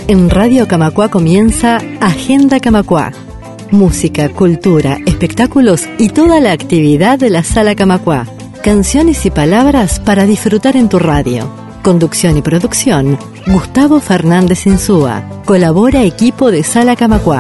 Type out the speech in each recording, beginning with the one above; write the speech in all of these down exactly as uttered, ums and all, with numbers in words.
En Radio Camacuá comienza Agenda Camacuá. Música, cultura, espectáculos y toda la actividad de la Sala Camacuá. Canciones y palabras para disfrutar en tu radio. Conducción y producción, Gustavo Fernández Insúa. Colabora equipo de Sala Camacuá.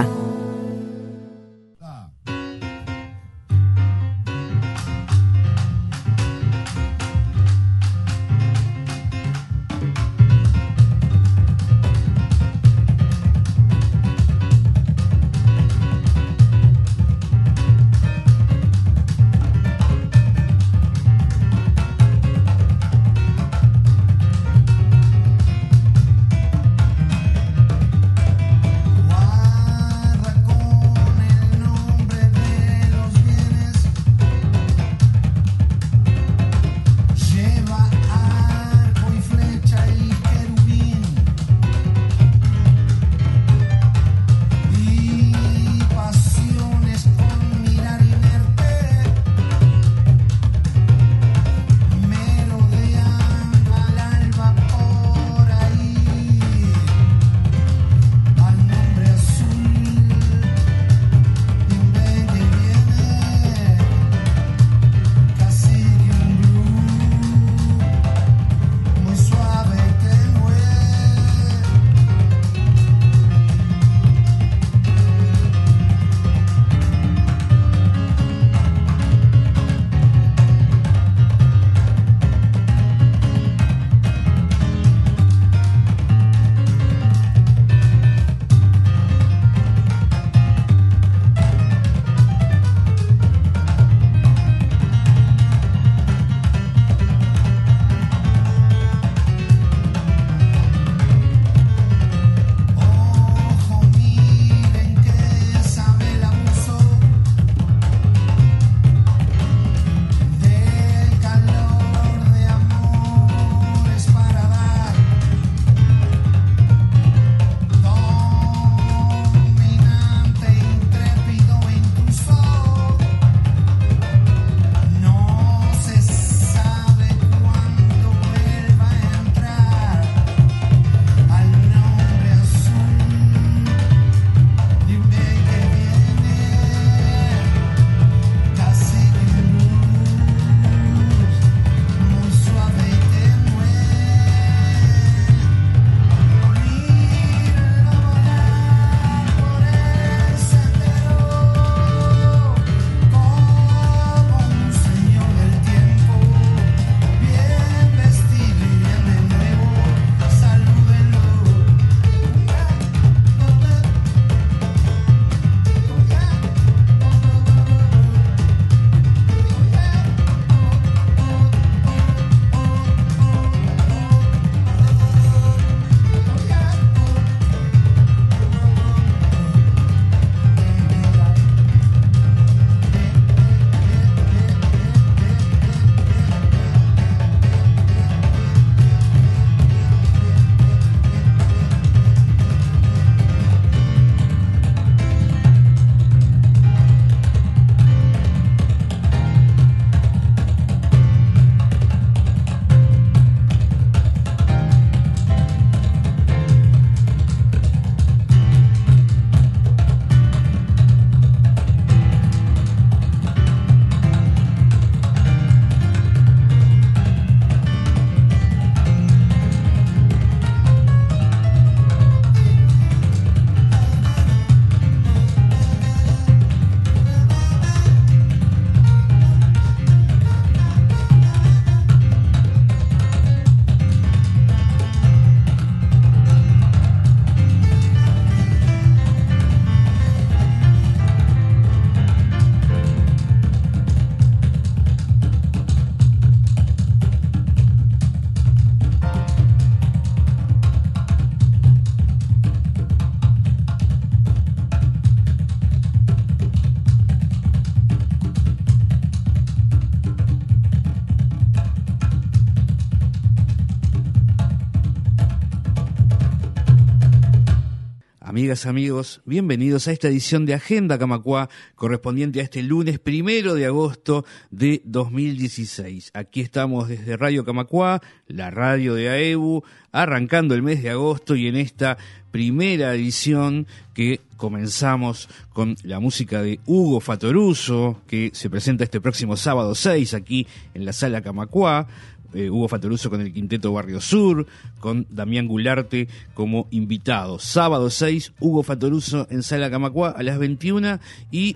Amigas, amigos, bienvenidos a esta edición de Agenda Camacuá, correspondiente a este lunes primero de agosto de dos mil dieciséis. Aquí estamos desde Radio Camacuá, la radio de A E B U, arrancando el mes de agosto y en esta primera edición que comenzamos con la música de Hugo Fattoruso, que se presenta este próximo sábado seis aquí en la Sala Camacuá. Eh, Hugo Fattoruso con el Quinteto Barrio Sur, con Damián Gularte como invitado. Sábado seis, Hugo Fattoruso en Sala Camacuá a las veintiuna y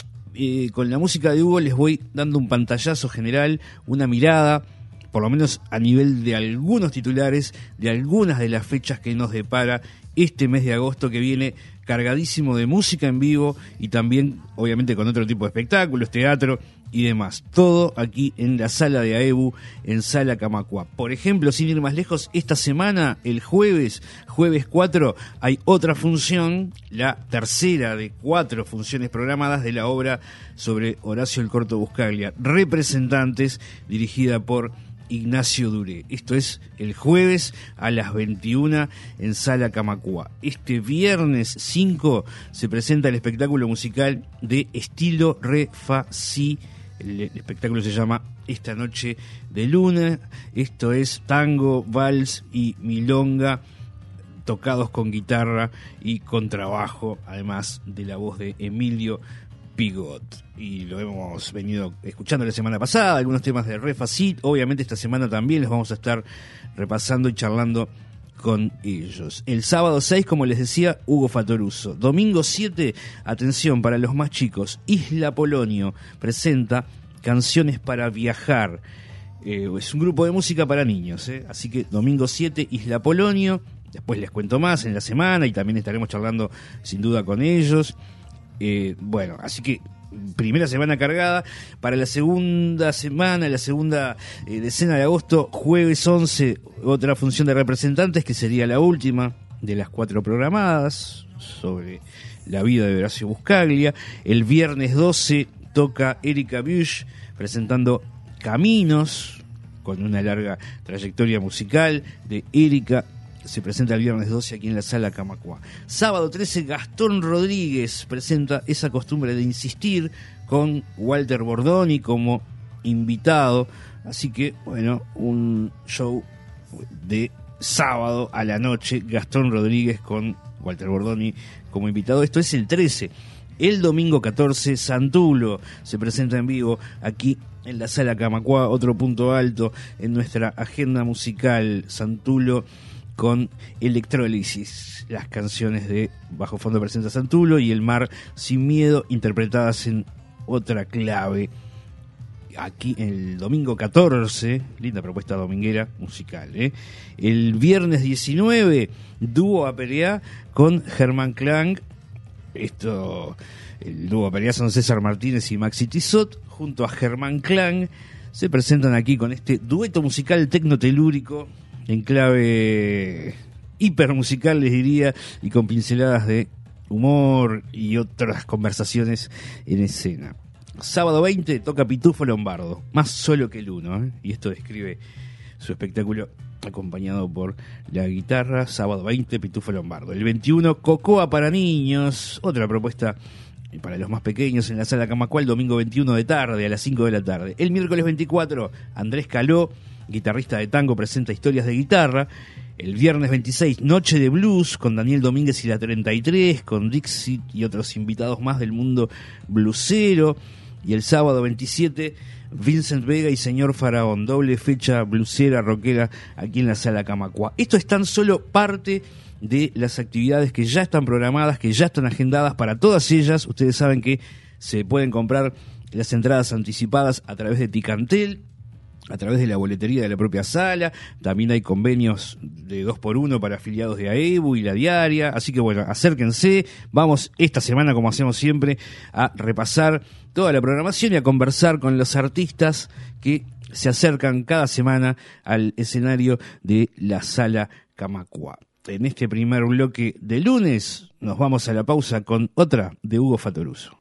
eh, con la música de Hugo les voy dando un pantallazo general, una mirada, por lo menos a nivel de algunos titulares, de algunas de las fechas que nos depara este mes de agosto, que viene cargadísimo de música en vivo y también, obviamente, con otro tipo de espectáculos, teatro y demás. Todo aquí en la sala de A E B U, en Sala Camacuá. Por ejemplo, sin ir más lejos, esta semana, el jueves, jueves cuatro, hay otra función, la tercera de cuatro funciones programadas de la obra sobre Horacio el Corto Buscaglia, Representantes, dirigida por Ignacio Duré. Esto es el jueves a las veintiuna en Sala Camacuá. Este viernes cinco se presenta el espectáculo musical de estilo Re Fa Si. El, el espectáculo se llama Esta Noche de Luna. Esto es tango, vals y milonga, tocados con guitarra y contrabajo, además de la voz de Emilio Pigot. Y lo hemos venido escuchando la semana pasada, algunos temas de Re Fa Si. Obviamente esta semana también les vamos a estar repasando y charlando con ellos. El sábado seis, como les decía, Hugo Fattoruso. Domingo siete, atención, para los más chicos, Isla Polonio presenta Canciones para Viajar. Eh, es un grupo de música para niños, ¿eh? Así que domingo siete, Isla Polonio. Después les cuento más en la semana y también estaremos charlando sin duda con ellos. Eh, bueno, así que primera semana cargada. Para la segunda semana, la segunda eh, decena de agosto, jueves once, otra función de Representantes, que sería la última de las cuatro programadas sobre la vida de Horacio Buscaglia. El viernes doce toca Erika Busch presentando Caminos, con una larga trayectoria musical de Erika. Se presenta el viernes doce aquí en la Sala Camacuá. Sábado trece, Gastón Rodríguez presenta Esa Costumbre de Insistir, con Walter Bordoni como invitado. Así que, bueno, un show de sábado a la noche, Gastón Rodríguez con Walter Bordoni como invitado. Esto es el trece. El domingo catorce, Santulo se presenta en vivo aquí en la Sala Camacuá, otro punto alto en nuestra agenda musical. Santulo con Electrólisis, las canciones de Bajo Fondo presenta Santulo y El Mar Sin Miedo, interpretadas en otra clave. Aquí el domingo catorce, linda propuesta dominguera musical, ¿eh? El viernes diecinueve, dúo Apereá con Germán Klang. Esto, el dúo Apereá son César Martínez y Maxi Tizot. Junto a Germán Klang se presentan aquí con este dueto musical tecnotelúrico en clave hipermusical, les diría, y con pinceladas de humor y otras conversaciones en escena. Sábado veinte toca Pitufo Lombardo, más solo que el uno, ¿eh? Y esto describe su espectáculo acompañado por la guitarra. Sábado veinte, Pitufo Lombardo. El veintiuno, Cocoa para niños, otra propuesta para los más pequeños en la Sala Camacuá, el domingo veintiuno de tarde, a las cinco de la tarde. El miércoles veinticuatro, Andrés Caló, guitarrista de tango, presenta Historias de Guitarra. El viernes veintiséis, Noche de Blues, con Daniel Domínguez y la treinta y tres, con Dixit y otros invitados más del mundo blusero. Y el sábado veintisiete, Vincent Vega y Señor Faraón, doble fecha blusera, rockera, aquí en la Sala Camacuá. Esto es tan solo parte de las actividades que ya están programadas, que ya están agendadas. Para todas ellas, ustedes saben que se pueden comprar las entradas anticipadas a través de Ticantel, a través de la boletería de la propia sala. También hay convenios de dos por uno para afiliados de A E B U y La Diaria. Así que bueno, acérquense. Vamos esta semana, como hacemos siempre, a repasar toda la programación y a conversar con los artistas que se acercan cada semana al escenario de la Sala Camacuá. En este primer bloque de lunes nos vamos a la pausa con otra de Hugo Fattoruso.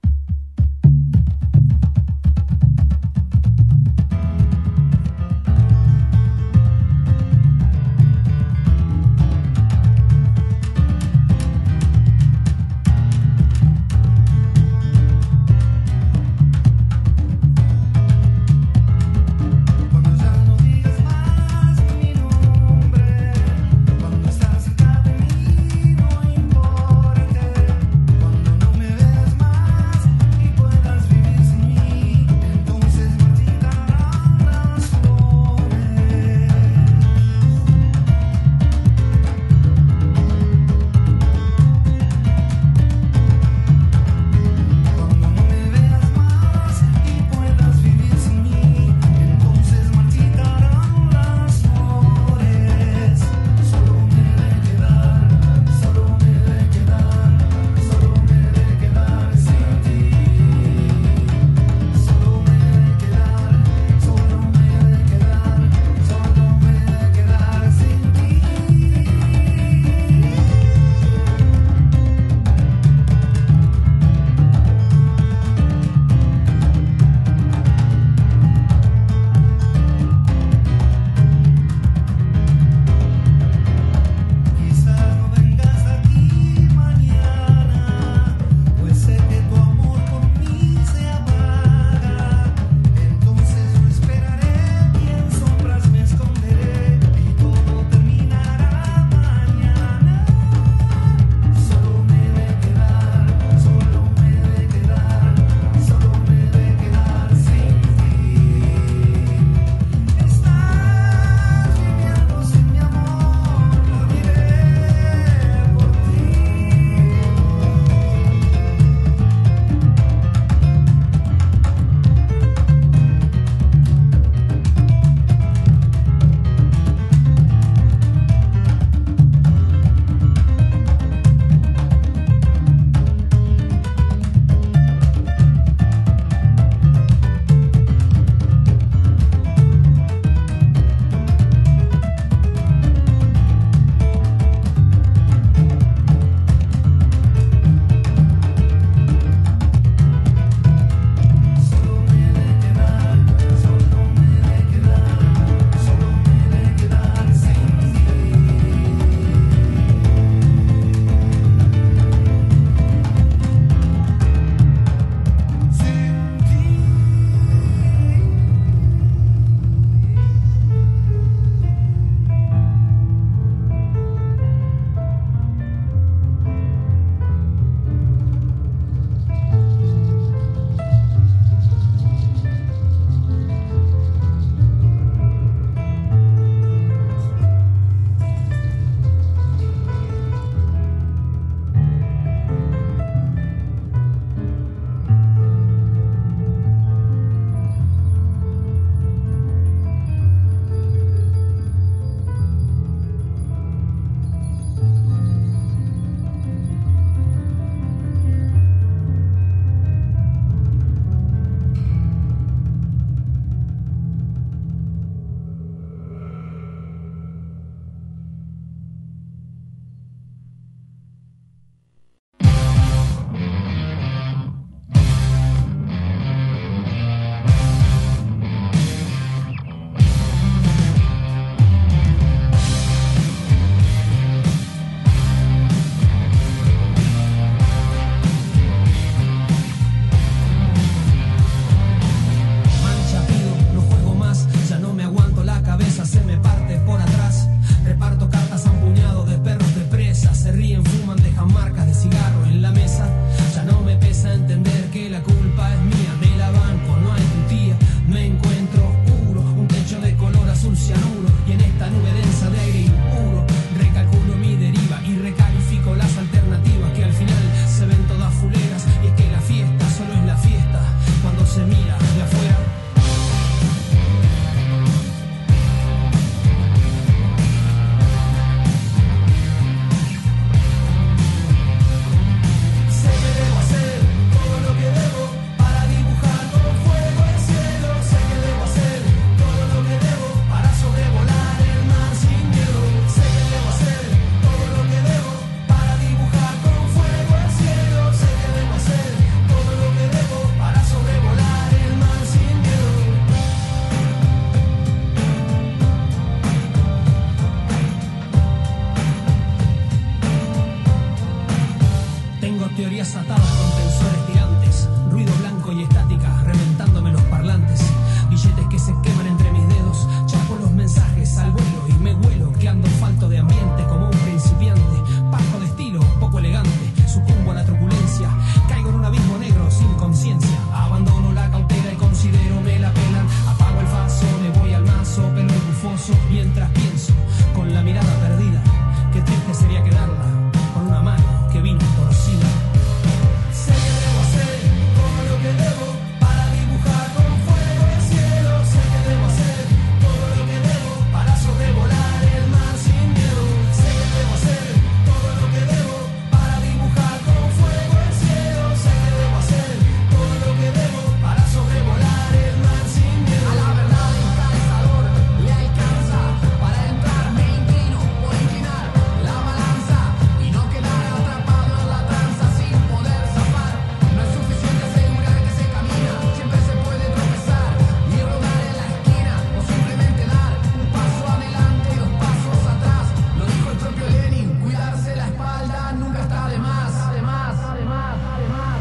Memorias atadas con tensores tirantes, ruido blanco y estática reventándome los parlantes, billetes que se queman entre mis dedos, chapo los mensajes al vuelo y me huelo que ando falto de ambiente como un principiante, bajo de estilo, poco elegante, sucumbo a la truculencia, caigo en un abismo negro sin conciencia, abandono la cautela y considero me la pelan, apago el faso, me voy al mazo, pelo y bufoso, mientras pienso con la mirada perdida, qué triste sería quedarla con una mano que vino torcida. Sé que debo hacer todo lo que debo para dibujar con fuego el cielo. Sé que debo hacer todo lo que debo para sobrevolar el mar sin miedo. Sé que debo hacer todo lo que debo para dibujar con fuego el cielo. Sé que debo hacer todo lo que debo para sobrevolar el mar sin miedo. A la verdad el calzador le alcanza para entrar, me inclino por inclinar la balanza y no quedar atrapado en la tranza sin poder zafar. No es suficiente asegurar que se camina, siempre se puede tropezar y rodar en la esquina o simplemente dar un paso adelante y dos pasos atrás. Lo dijo el propio Lenin, cuidarse la espalda nunca está de más. Además, además, además,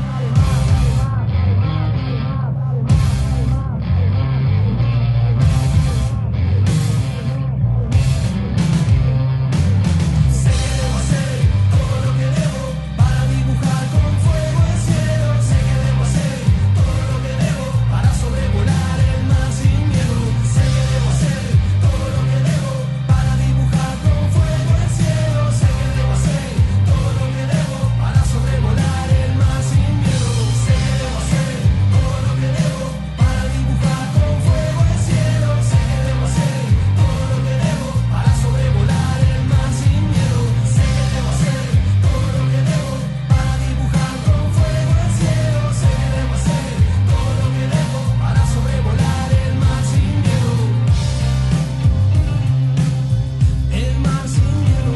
sé que debo hacer todo lo que debo para dibujar con fuego el cielo. Sé que debo hacer todo lo que debo para sobrevolar el mar sin miedo. Sé que debo hacer todo lo que debo para dibujar con fuego el cielo. Sé que debo hacer todo lo que debo para sobrevolar el mar sin miedo. Sé que debo hacer todo lo que debo para dibujar con fuego el cielo. Sé que debo hacer todo lo que debo para sobrevolar el mar sin miedo. Sé que debo hacer todo lo que debo para dibujar con fuego el cielo. Sé que debo hacer todo lo que debo para sobrevolar el mar sin miedo. El mar sin miedo.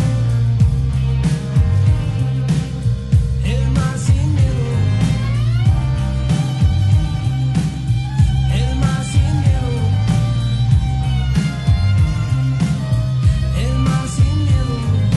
El mar sin miedo. El mar sin miedo. El mar sin miedo.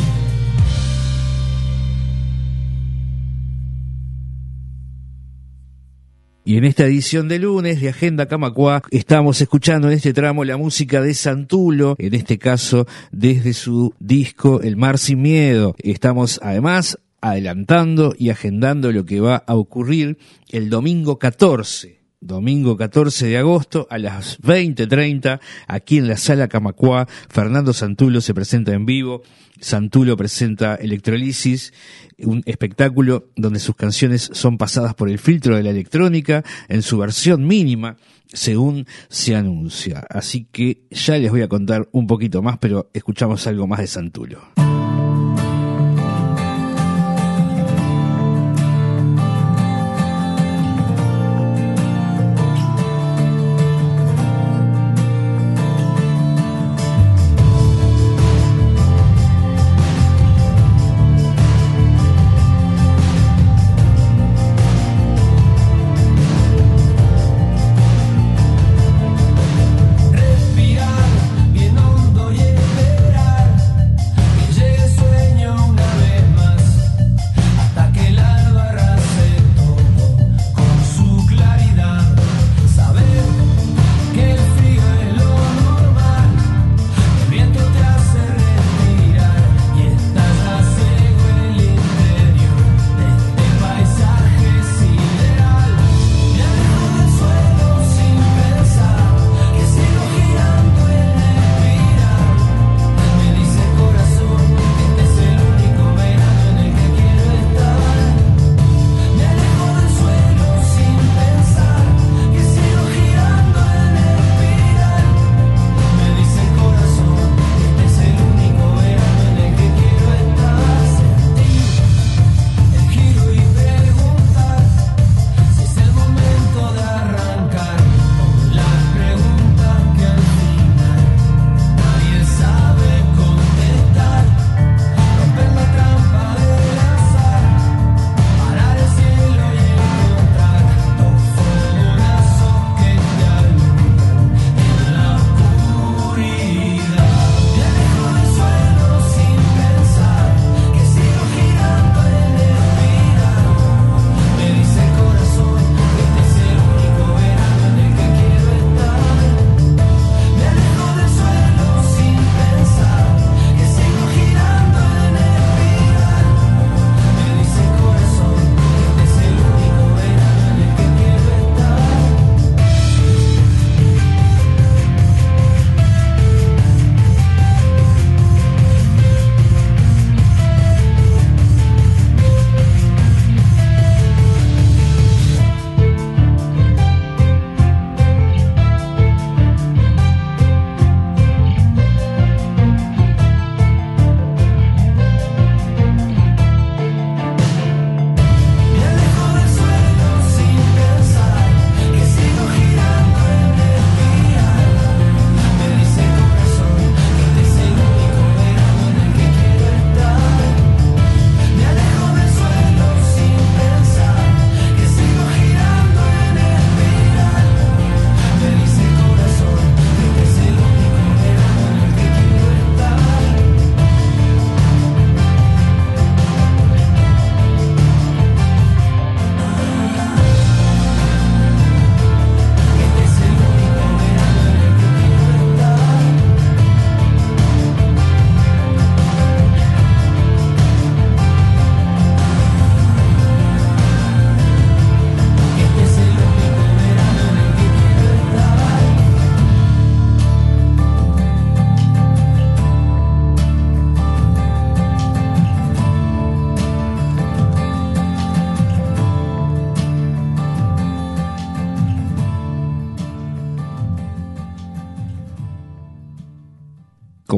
Y en esta edición de lunes de Agenda Camacuá estamos escuchando en este tramo la música de Santulo, en este caso desde su disco El Mar Sin Miedo. Estamos además adelantando y agendando lo que va a ocurrir el domingo catorce. Domingo catorce de agosto a las veinte treinta, aquí en la Sala Camacuá. Fernando Santulo se presenta en vivo. Santulo presenta Electrolisis, un espectáculo donde sus canciones son pasadas por el filtro de la electrónica en su versión mínima, según se anuncia. Así que ya les voy a contar un poquito más, pero escuchamos algo más de Santulo. Respirar bien hondo y esperar que llegue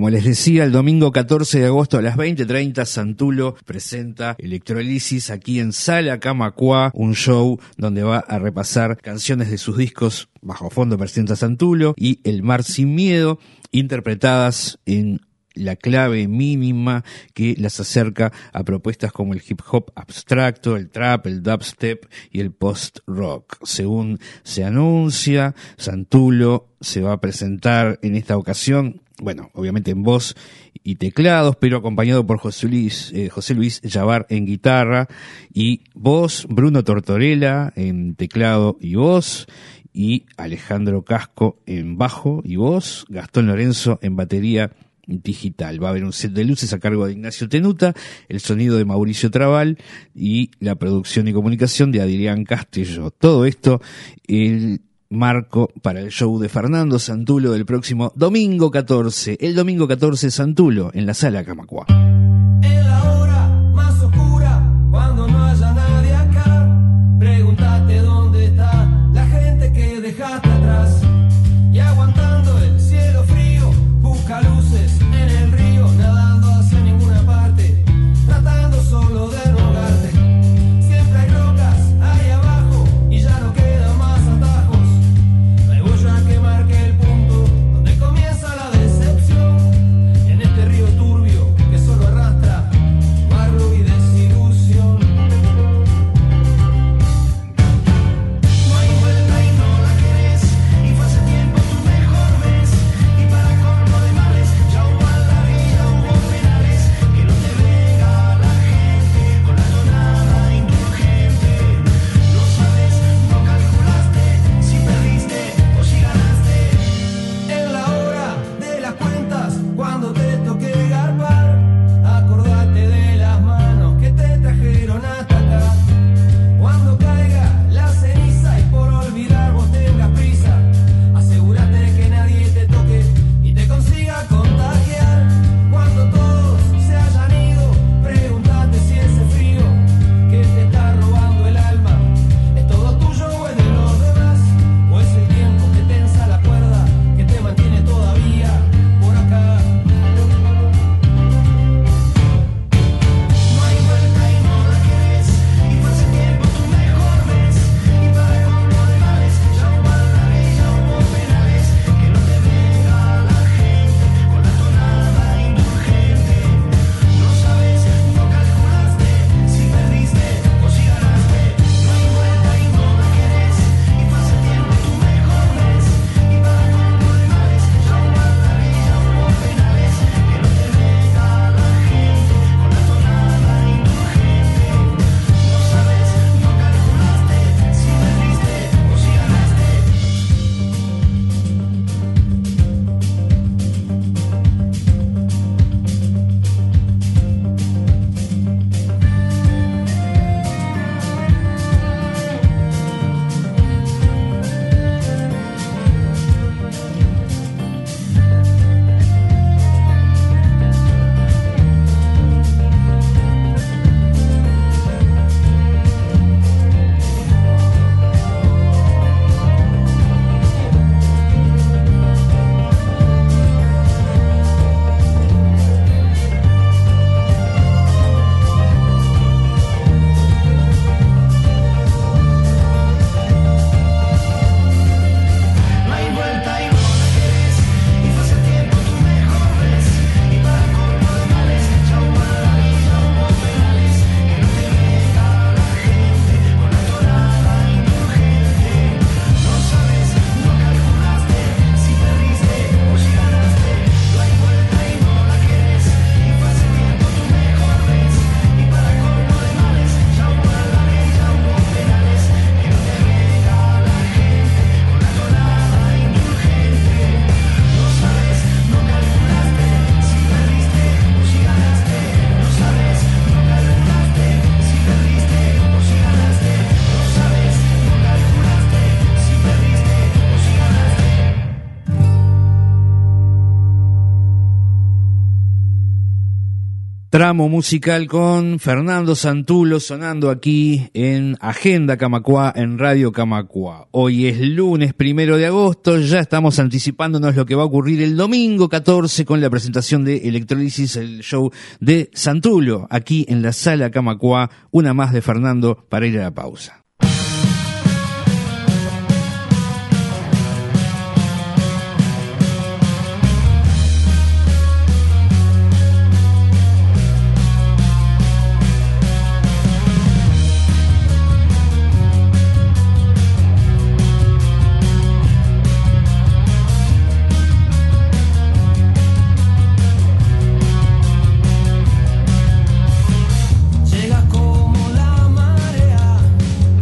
como les decía, el domingo catorce de agosto a las veinte treinta, Santulo presenta Electrolisis aquí en Sala Camacuá, un show donde va a repasar canciones de sus discos Bajo Fondo presenta Santulo y El Mar Sin Miedo, interpretadas en la clave mínima que las acerca a propuestas como el hip hop abstracto, el trap, el dubstep y el post-rock. Según se anuncia, Santulo se va a presentar en esta ocasión, bueno, obviamente en voz y teclados, pero acompañado por José Luis, eh, José Luis Yabar en guitarra y voz, Bruno Tortorella en teclado y voz, y Alejandro Casco en bajo y voz, Gastón Lorenzo en batería digital. Va a haber un set de luces a cargo de Ignacio Tenuta, el sonido de Mauricio Trabal y la producción y comunicación de Adrián Castillo. Todo esto, el marco para el show de Fernando Santulo del próximo domingo catorce. El domingo catorce, Santulo en la Sala Camacuá. En la hora más oscura, cuando no haya nadie acá, pregúntate dónde está la gente que dejaste atrás. Y aguantando el cielo frío, busca luces en el río, nadando hacia ninguna parte, tratando solo de no ahogarte. Siempre hay rocas ahí abajo y ya no quedan más atajos. No hay huella que marque el punto donde comienza la decepción. En este río turbio que solo arrastra Tramo musical con Fernando Santulo sonando aquí en Agenda Camacuá, en Radio Camacuá. Hoy es lunes primero de agosto, ya estamos anticipándonos lo que va a ocurrir el domingo catorce con la presentación de Electrólisis, el show de Santulo, aquí en la Sala Camacuá. Una más de Fernando para ir a la pausa. Llega como la marea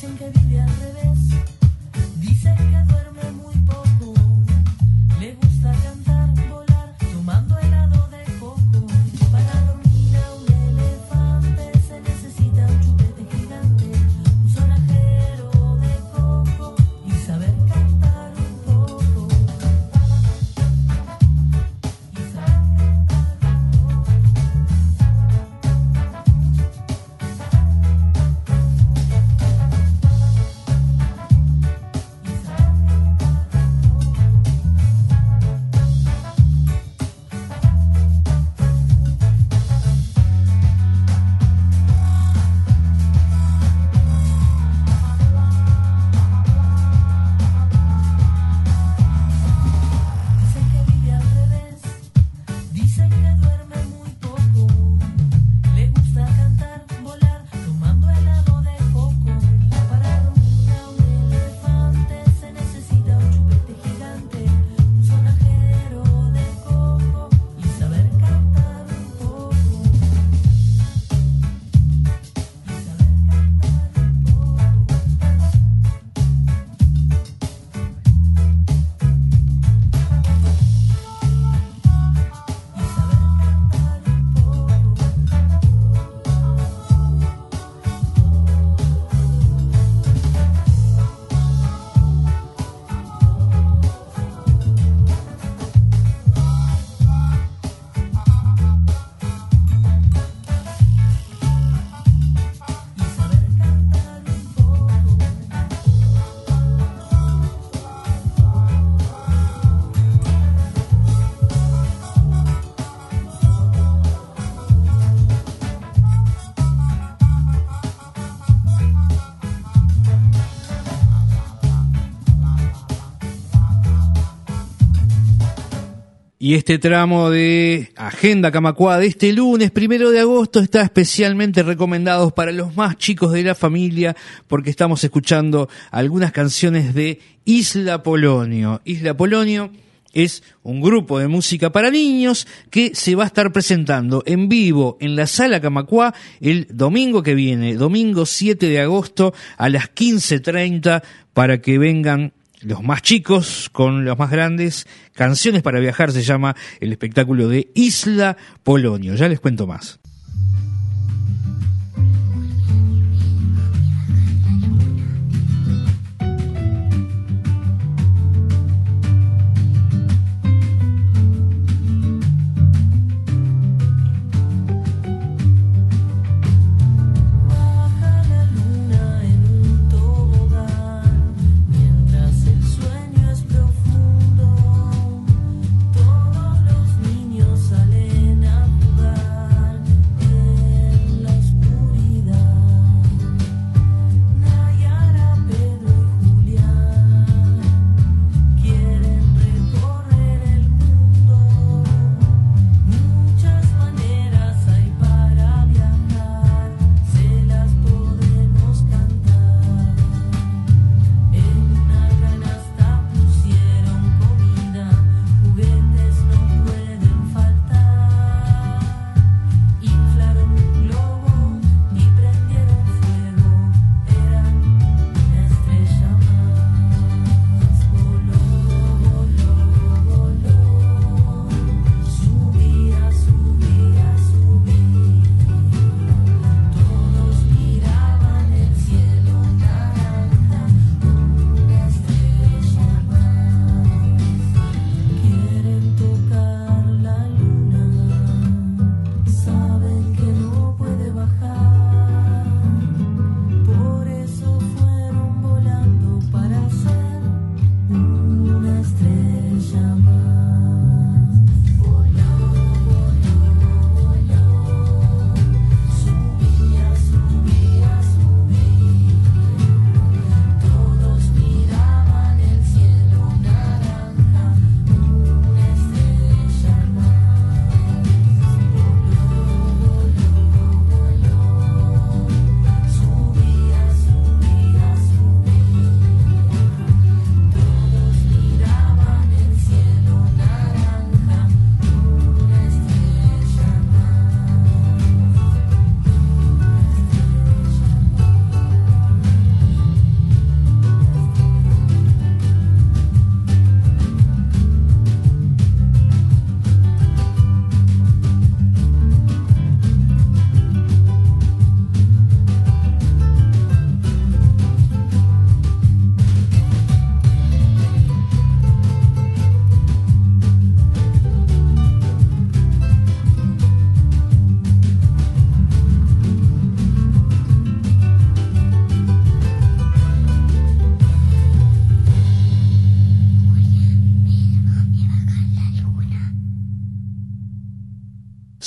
Y este tramo de Agenda Camacuá de este lunes, primero de agosto, está especialmente recomendado para los más chicos de la familia, porque estamos escuchando algunas canciones de Isla Polonio. Isla Polonio es un grupo de música para niños que se va a estar presentando en vivo en la Sala Camacuá el domingo que viene, domingo siete de agosto a las quince treinta, para que vengan los más chicos con los más grandes. Canciones para viajar se llama el espectáculo de Isla Polonio. Ya les cuento más. Todos los niños salen a jugar.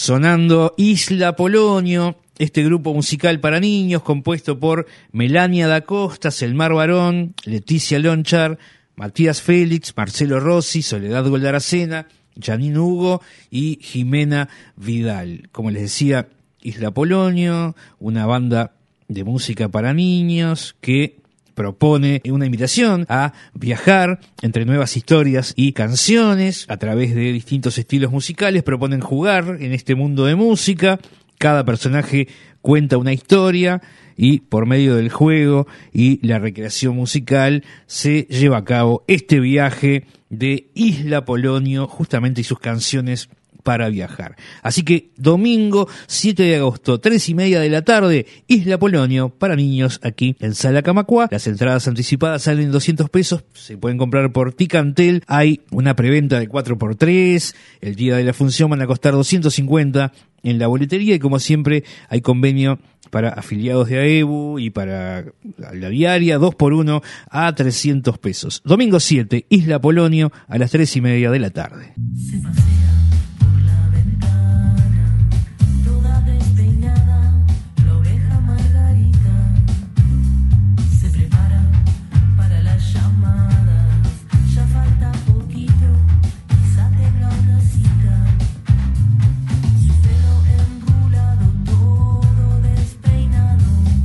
sonando Isla Polonio, este grupo musical para niños compuesto por Melania da Costa, Selmar Barón, Leticia Lonchar, Matías Félix, Marcelo Rossi, Soledad Goldaracena, Janine Hugo y Jimena Vidal. Como les decía, Isla Polonio, una banda de música para niños que propone una invitación a viajar entre nuevas historias y canciones a través de distintos estilos musicales. Proponen jugar en este mundo de música. Cada personaje cuenta una historia y por medio del juego y la recreación musical se lleva a cabo este viaje de Isla Polonio, justamente, y sus canciones para viajar. Así que domingo siete de agosto, tres y media de la tarde, Isla Polonio para niños aquí en Sala Camacuá. Las entradas anticipadas salen doscientos pesos, se pueden comprar por Ticantel. Hay una preventa de cuatro por tres, el día de la función van a costar doscientos cincuenta en la boletería, y como siempre hay convenio para afiliados de AEBU y para la diaria, dos por uno a trescientos pesos. Domingo siete, Isla Polonio a las tres y media de la tarde. Se pasea por la ventana, toda despeinada, la oveja Margarita se prepara para las llamadas, ya falta poquito, quizá tenga una cita, su pelo enrulado, todo despeinado,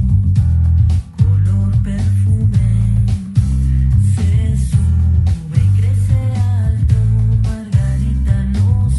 color perfume, se sube y crece alto, Margarita no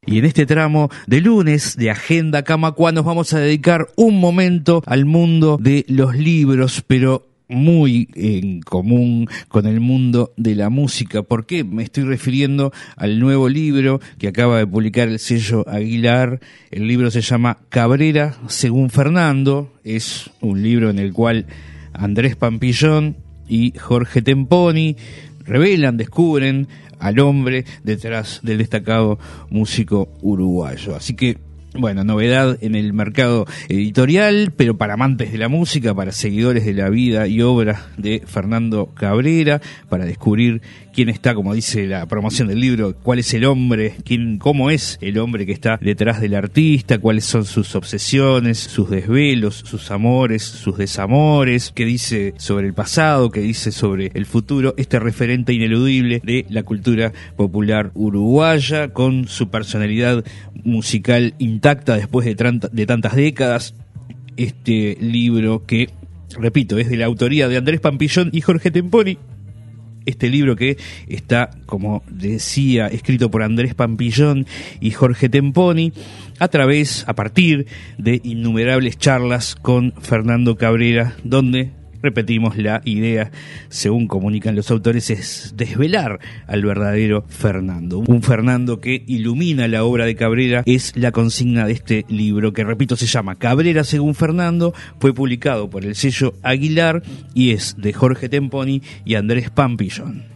Y en este tramo de lunes de Agenda Camacuá nos vamos a dedicar un momento al mundo de los libros, pero muy en común con el mundo de la música. ¿Por qué? Me estoy refiriendo al nuevo libro que acaba de publicar el sello Aguilar. El libro se llama Cabrera según Fernando. Es un libro en el cual Andrés Pampillón y Jorge Temponi revelan, descubren al hombre detrás del destacado músico uruguayo. Así que, bueno, novedad en el mercado editorial, pero para amantes de la música, para seguidores de la vida y obra de Fernando Cabrera, para descubrir quién está, como dice la promoción del libro, cuál es el hombre, quién, cómo es el hombre que está detrás del artista, cuáles son sus obsesiones, sus desvelos, sus amores, sus desamores, qué dice sobre el pasado, qué dice sobre el futuro, este referente ineludible de la cultura popular uruguaya, con su personalidad musical intacta después de, tranta, de tantas décadas. Este libro que, repito, es de la autoría de Andrés Pampillón y Jorge Temponi. Este libro que está, como decía, escrito por Andrés Pampillón y Jorge Temponi, a través, a partir de innumerables charlas con Fernando Cabrera, donde, repetimos, la idea, según comunican los autores, es desvelar al verdadero Fernando. Un Fernando que ilumina la obra de Cabrera es la consigna de este libro, que, repito, se llama Cabrera según Fernando. Fue publicado por el sello Aguilar y es de Jorge Temponi y Andrés Pampillón.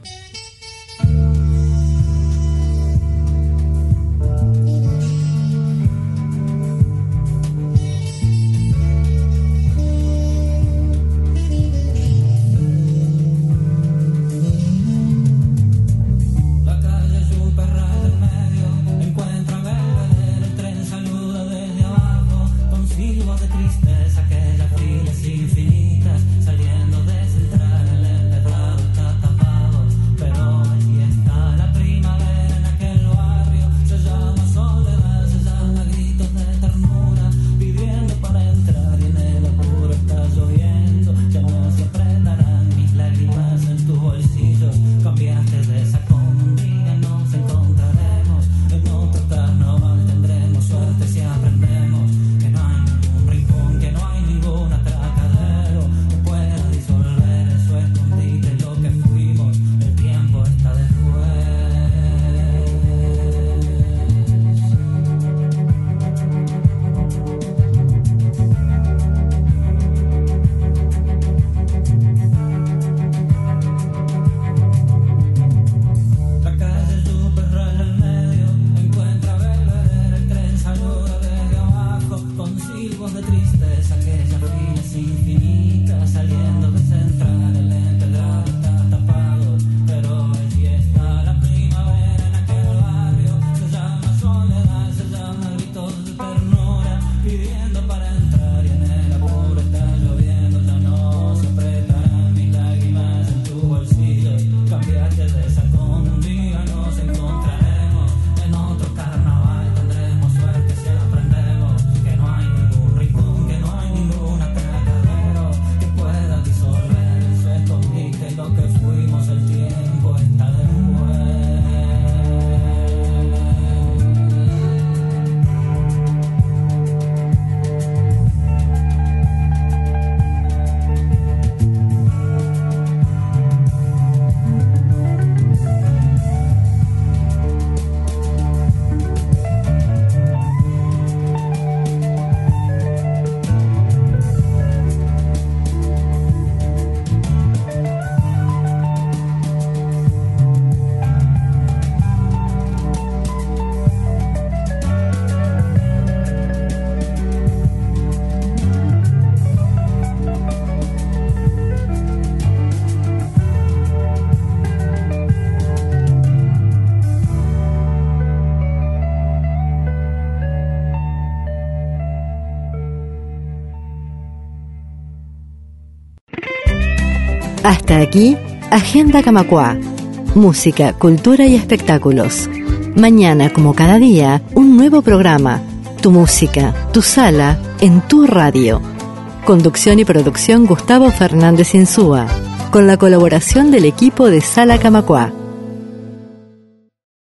Saliendo de central, el empedrado está tapado, pero allí está la primavera en aquel barrio. Se llama soledad, se llama gritos de ternura, pidiendo para entrar y en el apuro está lloviendo. Ya no se apretarán mis lágrimas en tus bolsillos. Cambiaste de saco, un día nos encontraremos. En otro carnaval tendremos suerte si aprendemos que no hay ningún rincón, que no hay ningún atracadero que pueda disolver eso escondite lo que fuimos. El tiempo está después. La calle Yuperral en el medio encuentra Belvedere, el tren saluda desde abajo con silbos de tristeza, aquellas filas infinitas saliendo de central, el empedrado está tapado, pero allí está la primavera en aquel barrio. Se llama soledad, se llama gritos de ternura, pidiendo para entrar y en el apuro está lloviendo. Ya no se apretarán mis lágrimas en tus bolsillos. Cambiaste de sacón, un día nos encontraremos. En otro carnaval tendremos suerte si aprendemos que no hay ningún rincón, que no hay ningún atracadero que pueda disolver eso escondite lo que fuimos. El tiempo está después. Hasta aquí, Agenda Camacuá. Música, cultura y espectáculos. Mañana, como cada día, un nuevo programa. Tu música, tu sala, en tu radio. Conducción y producción Gustavo Fernández Insúa. Con la colaboración del equipo de Sala Camacuá.